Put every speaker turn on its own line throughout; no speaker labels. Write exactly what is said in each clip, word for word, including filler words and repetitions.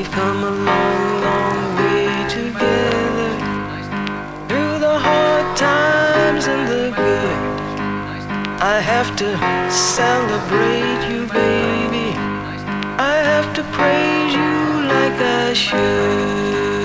We've come a long, long way together, through the hard times and the good. I have to celebrate you, baby. I have to praise you like I should.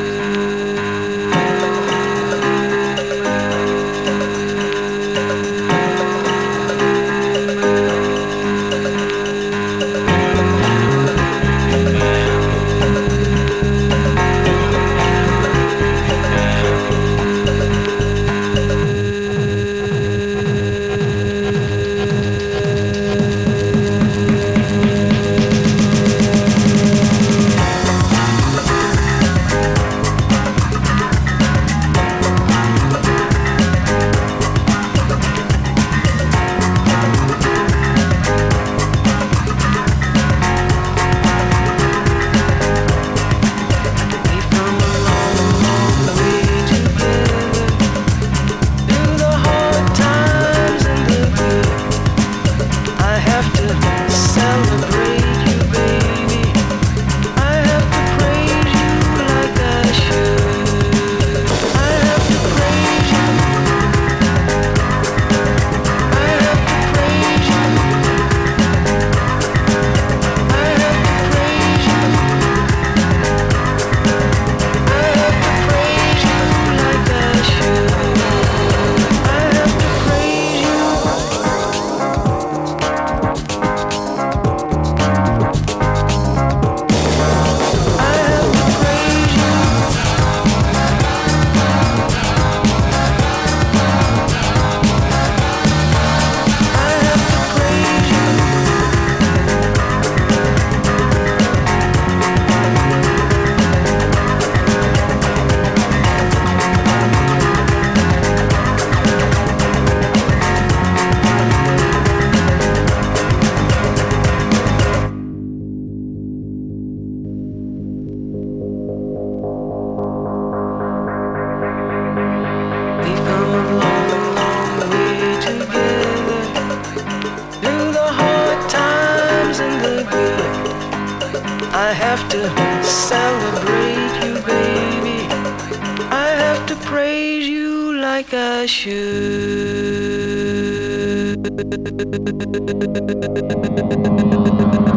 I have to celebrate you, baby. I have to praise you like I should.